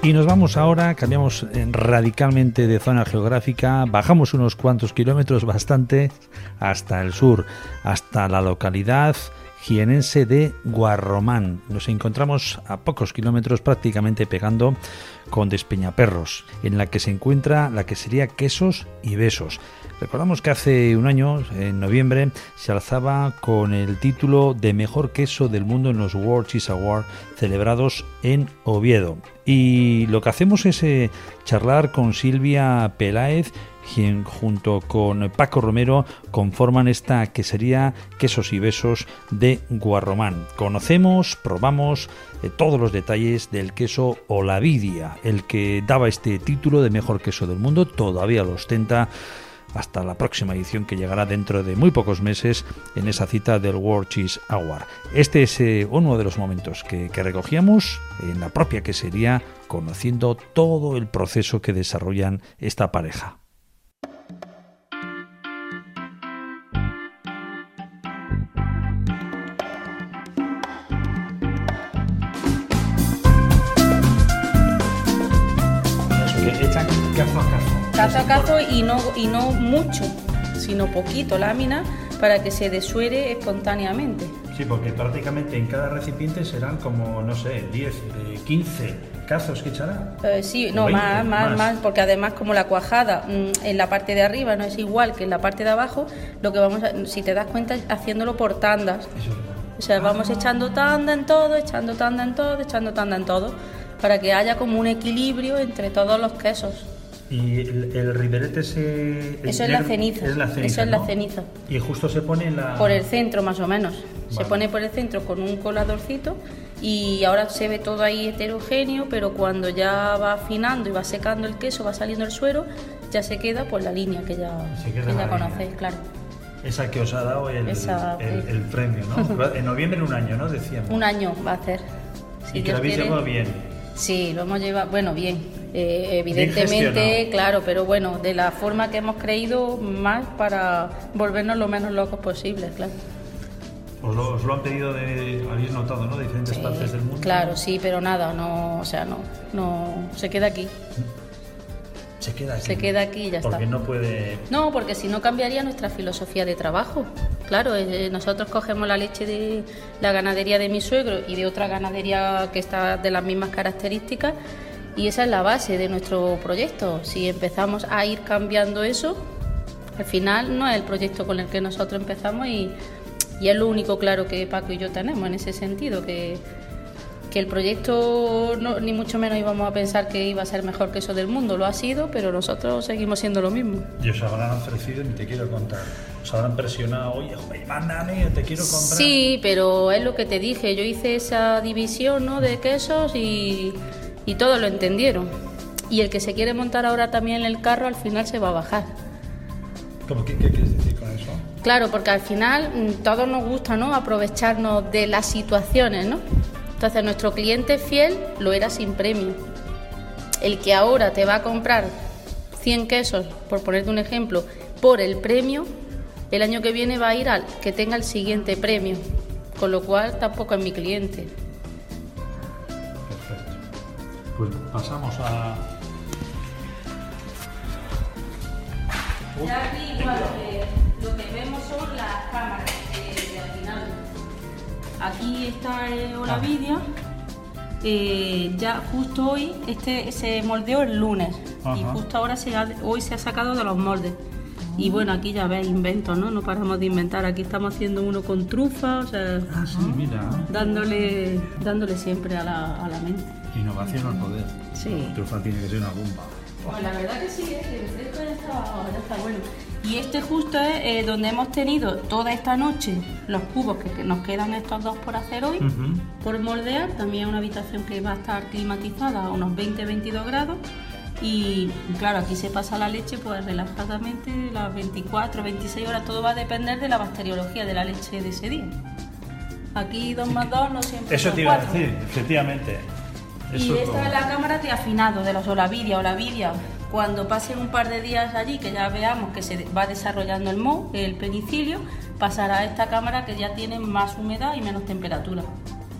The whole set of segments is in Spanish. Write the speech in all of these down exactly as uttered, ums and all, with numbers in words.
Y nos vamos ahora, cambiamos radicalmente de zona geográfica, bajamos unos cuantos kilómetros bastante hasta el sur, hasta la localidad jienense de Guarromán. Nos encontramos a pocos kilómetros, prácticamente pegando con Despeñaperros, en la que se encuentra la quesería Quesos y Besos. Recordamos que hace un año, en noviembre, se alzaba con el título de mejor queso del mundo en los World Cheese Awards celebrados en Oviedo. Y lo que hacemos es eh, charlar con Silvia Peláez, quien junto con Paco Romero conforman esta quesería Quesos y Besos de Guarromán. Conocemos, probamos eh, todos los detalles del queso Olavidia, el que daba este título de mejor queso del mundo, todavía lo ostenta hasta la próxima edición que llegará dentro de muy pocos meses en esa cita del World Cheese Award. Este es eh, uno de los momentos que, que recogíamos en la propia quesería, conociendo todo el proceso que desarrollan esta pareja. Echan cazo a cazo. Cazo a cazo y no, y no mucho, sino poquito lámina para que se desuere espontáneamente. Sí, porque prácticamente en cada recipiente serán como, no sé, diez, quince cazos que echará. Eh, sí, no, veinte, más, más, más, más, porque además como la cuajada mmm, en la parte de arriba no es igual que en la parte de abajo, lo que vamos a, si te das cuenta, haciéndolo por tandas. Eso es verdad. O sea, vamos ah. echando tanda en todo, echando tanda en todo, echando tanda en todo, para que haya como un equilibrio entre todos los quesos. Y el, el riberete se... Eso es la ceniza. Es la ceniza, Eso es ¿no? la ceniza. Y justo se pone en la... Por el centro, más o menos. Vale. Se pone por el centro con un coladorcito y ahora se ve todo ahí heterogéneo, pero cuando ya va afinando y va secando el queso, va saliendo el suero, ya se queda por la línea que ya, que ya conocéis, claro. Esa que os ha dado el, Esa, el, el premio, ¿no? En noviembre un año, ¿no? Decíamos. Un año va a hacer. Si y que lo habéis llevado bien. Sí, lo hemos llevado, bueno, bien. Eh, evidentemente, claro, pero bueno, de la forma que hemos creído, más para volvernos lo menos locos posible, claro. Os lo, os lo han pedido, de, habéis notado, ¿no? De diferentes sí, partes del mundo. Claro, sí, pero nada, no, o sea, no, no, se queda aquí. Se queda aquí. Se queda aquí y ya porque está. Porque no puede... No, porque si no cambiaría nuestra filosofía de trabajo. Claro, eh, nosotros cogemos la leche de la ganadería de mi suegro y de otra ganadería que está de las mismas características y esa es la base de nuestro proyecto. Si empezamos a ir cambiando eso, al final no es el proyecto con el que nosotros empezamos y, y es lo único claro que Paco y yo tenemos en ese sentido, que... que el proyecto no, ni mucho menos íbamos a pensar que iba a ser mejor queso del mundo, lo ha sido, pero nosotros seguimos siendo lo mismo. Y os habrán ofrecido, ni te quiero contar, os habrán presionado, oye, joder, mándame, te quiero comprar. Sí, pero es lo que te dije, yo hice esa división, ¿no?, de quesos y, y todos lo entendieron. Y el que se quiere montar ahora también en el carro, al final se va a bajar. ¿Cómo, qué, qué quieres decir con eso? Claro, porque al final todos nos gusta, ¿no?, aprovecharnos de las situaciones, ¿no? Entonces nuestro cliente fiel lo era sin premio. El que ahora te va a comprar cien quesos, por ponerte un ejemplo, por el premio, el año que viene va a ir al que tenga el siguiente premio, con lo cual tampoco es mi cliente. Perfecto. Pues pasamos a... Ya aquí igual, eh, lo que vemos son las cámaras de, de afinado. Aquí está eh, Olavidia, eh, ya justo hoy, este se moldeó el lunes. Ajá. Y justo ahora se ha, hoy se ha sacado de los moldes. Y bueno, aquí ya ves inventos, ¿no? No paramos de inventar. Aquí estamos haciendo uno con trufa, o sea, ah, sí, mira. dándole, dándole siempre a la, a la mente. Innovación al poder. Sí. La trufa tiene que ser una bomba. Pues la verdad que sí, ¿eh? Que el fresco ya está, ya está bueno. Y este justo es eh, donde hemos tenido toda esta noche los cubos que, que nos quedan estos dos por hacer hoy, uh-huh. por moldear. También una habitación que va a estar climatizada a unos veinte a veintidós grados. Y claro, aquí se pasa la leche pues relajadamente las veinticuatro, veintiséis horas. Todo va a depender de la bacteriología de la leche de ese día. Aquí dos más dos no siempre Eso son te iba cuatro. a decir, efectivamente. Eso y esta como... es la cámara de afinado de los Olavidia. Olavidia, cuando pasen un par de días allí, que ya veamos que se va desarrollando el moho, el penicilio, pasará a esta cámara que ya tiene más humedad y menos temperatura.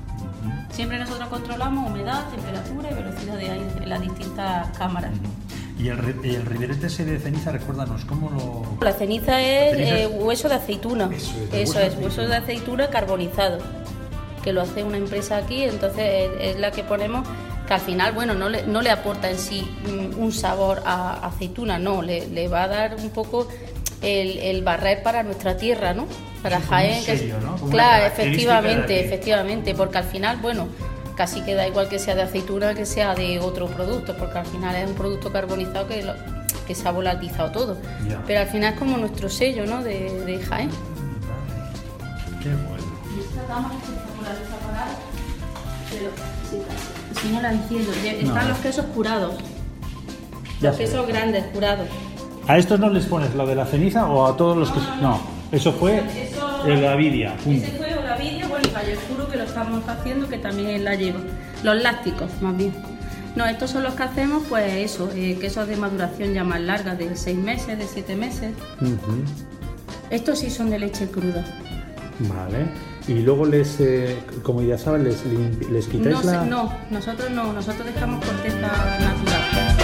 Uh-huh. Siempre nosotros controlamos humedad, temperatura y velocidad de aire en las distintas cámaras. Uh-huh. ¿Y el, el riberete ese de ceniza, recuérdanos, cómo lo...? La ceniza es, la ceniza es... Eh, hueso de aceituna. Eso es, Eso hueso, es hueso de aceituna carbonizado, que lo hace una empresa aquí, entonces es, es la que ponemos, que al final, bueno, no le, no le aporta en sí un sabor a aceituna, no, le, le va a dar un poco el, el barrer para nuestra tierra, ¿no? Para Jaén, sello, ¿no? que, claro, efectivamente, efectivamente, porque al final, bueno, casi que da igual que sea de aceituna que sea de otro producto, porque al final es un producto carbonizado que, lo, que se ha volatilizado todo. Ya. Pero al final es como nuestro sello, ¿no? De, de Jaén. Vale. Qué bueno. Y esta dama es espectacular, esta parada, pero sí, si no la enciendo. Están no. los quesos curados, ya los sé. quesos grandes curados. ¿A estos no les pones lo de la ceniza o a todos los que...? No, no. Eso fue eso, el Olavidia. Ese fue el Olavidia, bueno, y Valle Oscuro, que lo estamos haciendo, que también la llevo. Los lácticos, más bien. No, estos son los que hacemos, pues eso, eh, quesos de maduración ya más larga, de seis meses, de siete meses. Uh-huh. Estos sí son de leche cruda. Vale. Y luego les, eh, como ya saben, les, les quitáis no, la... No, nosotros no, nosotros dejamos corteza natural.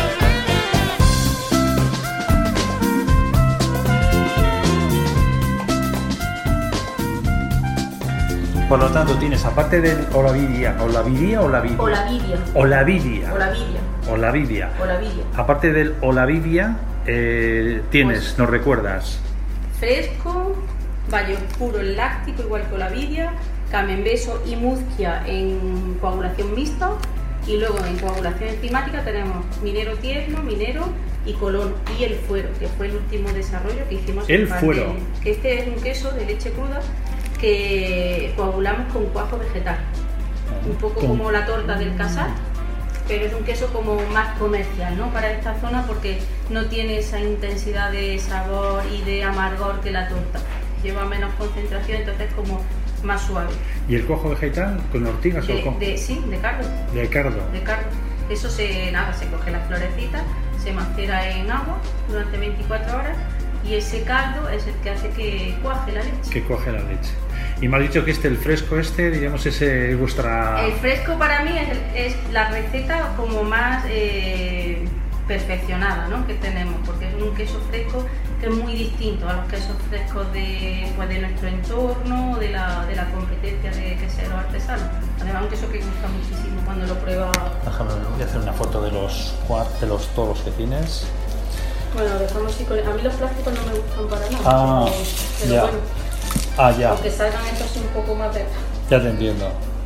Por lo tanto, tienes, aparte del Olavidia, ¿Olavidia o Olavidia? Olavidia. Olavidia. Olavidia. Olavidia. Olavidia. Aparte del Olavidia, eh, tienes, pues, ¿nos recuerdas? Fresco, Valle Oscuro el láctico, igual que Olavidia, Camembeso y Muzquia en coagulación mixta, y luego en coagulación enzimática tenemos Minero Tierno, Minero y Colón, y el Fuero, que fue el último desarrollo que hicimos. El Fuero. Que este es un queso de leche cruda que coagulamos con cuajo vegetal, un poco ¿Cómo? como la torta del Casar, pero es un queso como más comercial, ¿no? Para esta zona, porque no tiene esa intensidad de sabor y de amargor que la torta, lleva menos concentración, entonces es como más suave. ¿Y el cuajo vegetal con ortigas de, o con...? De, sí, de cardo. De cardo. De cardo. Eso se, nada, se coge las florecitas, se macera en agua durante veinticuatro horas, y ese caldo es el que hace que cuaje la leche. Que cuaje la leche. Y me has dicho que este, el fresco este, digamos, ese es vuestra... El fresco para mí es, es la receta como más eh, perfeccionada, ¿no?, que tenemos, porque es un queso fresco que es muy distinto a los quesos frescos de, pues, de nuestro entorno, de la, de la competencia de queseros artesanos. Además, un queso que gusta muchísimo cuando lo prueba. Déjame, voy a hacer una foto de los, de los todos que tienes. Bueno, dejamos así con... A mí los plásticos no me gustan para nada. Ah, pero, pero ya. bueno. Ah, ya. Aunque salgan estos un poco más de... Ya te entiendo.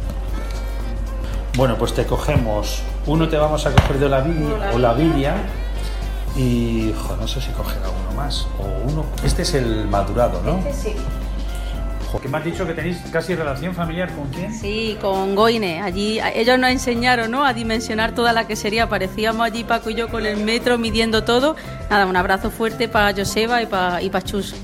Bueno, pues te cogemos... Uno te vamos a coger de Olavidia, Olavidia y... Joder, no sé si coger alguno más. O uno... Este es el madurado, ¿no? Este sí. ¿Qué me has dicho que tenéis casi relación familiar con quién? Sí, con Goine. Allí ellos nos enseñaron, ¿no?, a dimensionar toda la quesería. Aparecíamos allí Paco y yo con el metro midiendo todo. Nada, un abrazo fuerte para Joseba y para y pa Chus.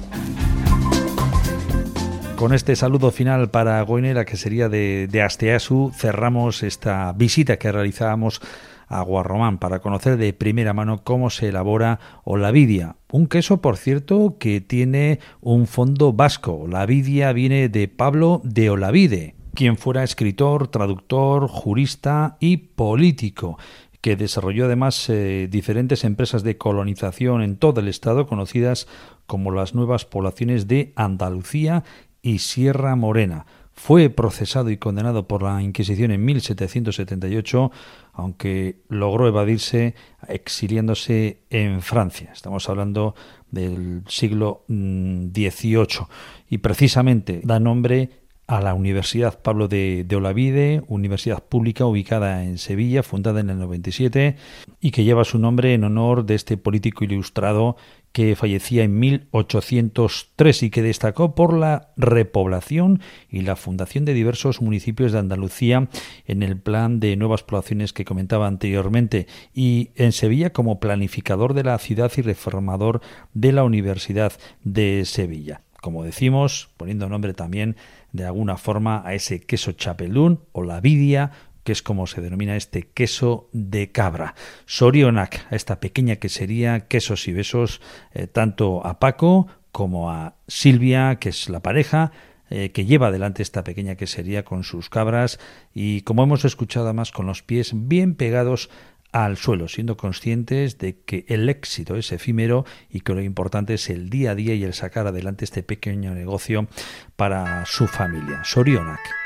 Con este saludo final para Goine, la quesería de, de Asteasu, cerramos esta visita que realizábamos a Guarromán para conocer de primera mano cómo se elabora Olavidia. Un queso, por cierto, que tiene un fondo vasco. Olavidia viene de Pablo de Olavide, quien fuera escritor, traductor, jurista y político, que desarrolló además eh, diferentes empresas de colonización en todo el estado, conocidas como las nuevas poblaciones de Andalucía y Sierra Morena. Fue procesado y condenado por la Inquisición en mil setecientos setenta y ocho, aunque logró evadirse exiliándose en Francia. Estamos hablando del siglo dieciocho y precisamente da nombre a la Universidad Pablo de, de Olavide, universidad pública ubicada en Sevilla, fundada en el noventa y siete y que lleva su nombre en honor de este político ilustrado que fallecía en mil ochocientos tres y que destacó por la repoblación y la fundación de diversos municipios de Andalucía en el plan de nuevas poblaciones que comentaba anteriormente, y en Sevilla como planificador de la ciudad y reformador de la Universidad de Sevilla. Como decimos, poniendo nombre también de alguna forma a ese queso chapelún o Olavidia, que es como se denomina este queso de cabra. Sorionak, a esta pequeña quesería, quesos y besos, eh, tanto a Paco como a Silvia, que es la pareja, eh, que lleva adelante esta pequeña quesería con sus cabras y, como hemos escuchado, además con los pies bien pegados al suelo, siendo conscientes de que el éxito es efímero y que lo importante es el día a día y el sacar adelante este pequeño negocio para su familia. Sorionak.